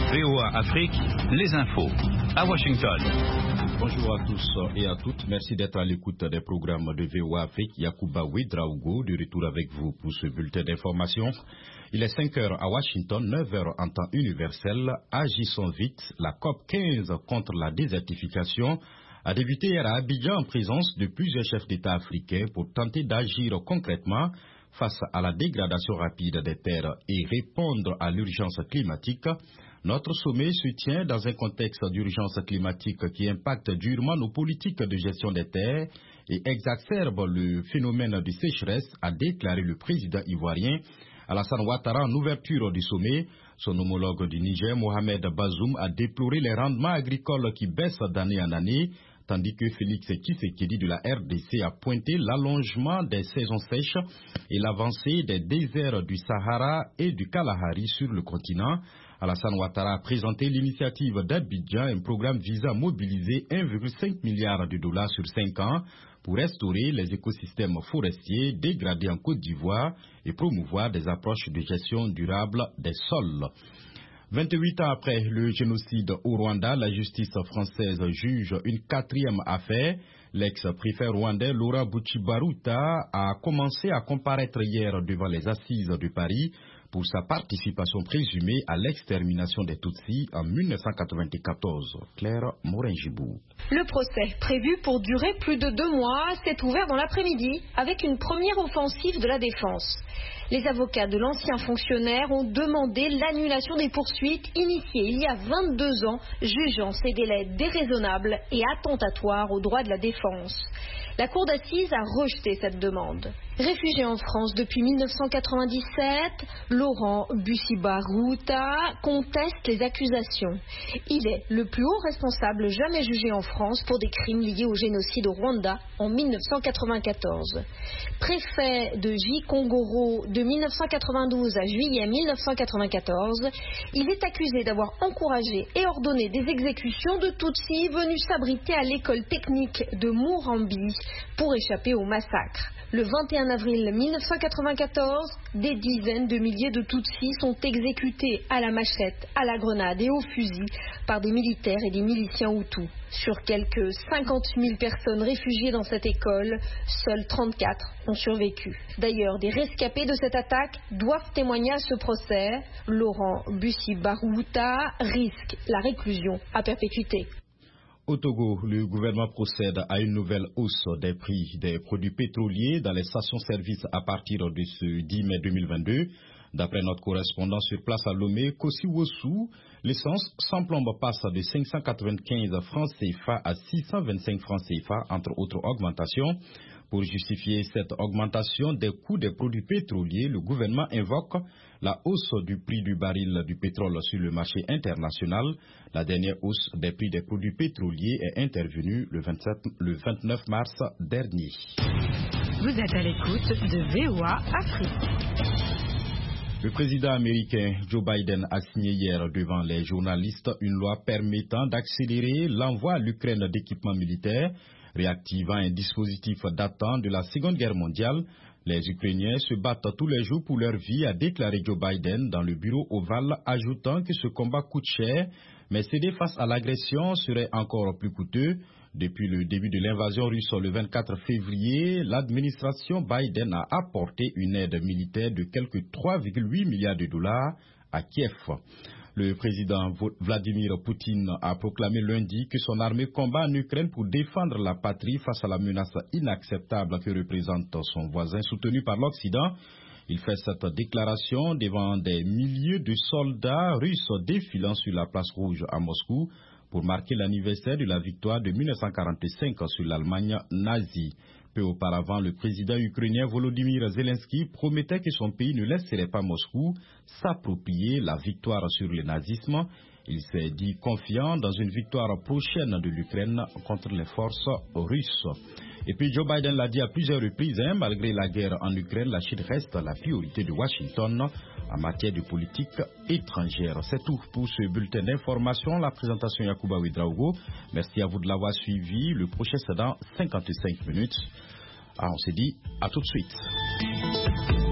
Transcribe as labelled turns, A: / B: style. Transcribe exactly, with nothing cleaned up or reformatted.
A: V O A Afrique, les infos, à Washington.
B: Bonjour à tous et à toutes. Merci d'être à l'écoute des programmes de V O A Afrique. Yacouba Ouedraogo, de retour avec vous pour ce bulletin d'information. Il est cinq heures à Washington, neuf heures en temps universel. Agissons vite. La COP quinze contre la désertification a débuté hier à Abidjan en présence de plusieurs chefs d'État africains pour tenter d'agir concrètement face à la dégradation rapide des terres et répondre à l'urgence climatique. Notre sommet se tient dans un contexte d'urgence climatique qui impacte durement nos politiques de gestion des terres et exacerbe le phénomène de sécheresse, a déclaré le président ivoirien Alassane Ouattara en ouverture du sommet. Son homologue du Niger, Mohamed Bazoum, a déploré les rendements agricoles qui baissent d'année en année, tandis que Félix Tshisekedi de la R D C a pointé l'allongement des saisons sèches et l'avancée des déserts du Sahara et du Kalahari sur le continent. Alassane Ouattara a présenté l'initiative d'Abidjan, un programme visant à mobiliser un virgule cinq milliard de dollars sur cinq ans pour restaurer les écosystèmes forestiers dégradés en Côte d'Ivoire et promouvoir des approches de gestion durable des sols. vingt-huit ans après le génocide au Rwanda, la justice française juge une quatrième affaire. L'ex-préfet rwandais Laurent Buchibaruta a commencé à comparaître hier devant les assises de Paris pour sa participation présumée à l'extermination des Tutsis en mille neuf cent quatre-vingt-quatorze. Claire Morin-Gibou.
C: Le procès, prévu pour durer plus de deux mois, s'est ouvert dans l'après-midi avec une première offensive de la défense. Les avocats de l'ancien fonctionnaire ont demandé l'annulation des poursuites initiées il y a vingt-deux ans, jugeant ces délais déraisonnables et attentatoires aux droits de la défense. La cour d'assises a rejeté cette demande. Réfugié en France depuis mille neuf cent quatre-vingt-dix-sept, Laurent Buchibaruta conteste les accusations. Il est le plus haut responsable jamais jugé en France pour des crimes liés au génocide au Rwanda en mille neuf cent quatre-vingt-quatorze. Préfet de Gikongoro de mille neuf cent quatre-vingt-douze à juillet mille neuf cent quatre-vingt-quatorze, il est accusé d'avoir encouragé et ordonné des exécutions de Tutsis venus s'abriter à l'école technique de Murambi pour échapper au massacre. Le vingt et un avril mille neuf cent quatre-vingt-quatorze, des dizaines de milliers de Tutsis sont exécutés à la machette, à la grenade et au fusil par des militaires et des miliciens Hutus. Sur quelques cinquante mille personnes réfugiées dans cette école, seuls trente-quatre ont survécu. D'ailleurs, des rescapés de cette attaque doivent témoigner à ce procès. Laurent Buchibaruta risque la réclusion à perpétuité.
B: Au Togo, le gouvernement procède à une nouvelle hausse des prix des produits pétroliers dans les stations-service à partir de ce dix mai deux mille vingt-deux. D'après notre correspondant sur place à Lomé, Kossi Wossou, l'essence sans plombe passe de cinq cent quatre-vingt-quinze francs C F A à six cent vingt-cinq francs C F A, entre autres augmentations. Pour justifier cette augmentation des coûts des produits pétroliers, le gouvernement invoque la hausse du prix du baril du pétrole sur le marché international. La dernière hausse des prix des produits pétroliers est intervenue le, vingt-sept, le vingt-neuf mars dernier.
D: Vous êtes à l'écoute de V O A Afrique.
B: Le président américain Joe Biden a signé hier devant les journalistes une loi permettant d'accélérer l'envoi à l'Ukraine d'équipements militaires, réactivant un dispositif datant de la Seconde Guerre mondiale. Les Ukrainiens se battent tous les jours pour leur vie, a déclaré Joe Biden dans le bureau ovale, ajoutant que ce combat coûte cher, mais céder face à l'agression serait encore plus coûteux. Depuis le début de l'invasion russe le vingt-quatre février, l'administration Biden a apporté une aide militaire de quelque trois virgule huit milliards de dollars à Kiev. Le président Vladimir Poutine a proclamé lundi que son armée combat en Ukraine pour défendre la patrie face à la menace inacceptable que représente son voisin soutenu par l'Occident. Il fait cette déclaration devant des milliers de soldats russes défilant sur la place rouge à Moscou pour marquer l'anniversaire de la victoire de mille neuf cent quarante-cinq sur l'Allemagne nazie. Peu auparavant, le président ukrainien Volodymyr Zelensky promettait que son pays ne laisserait pas Moscou s'approprier la victoire sur le nazisme. Il s'est dit confiant dans une victoire prochaine de l'Ukraine contre les forces russes. Et puis Joe Biden l'a dit à plusieurs reprises, hein, malgré la guerre en Ukraine, la Chine reste la priorité de Washington en matière de politique étrangère. C'est tout pour ce bulletin d'information. La présentation Yacouba Ouedraogo. Merci à vous de l'avoir suivi. Le prochain c'est dans cinquante-cinq minutes. Ah, on s'est dit à tout de suite.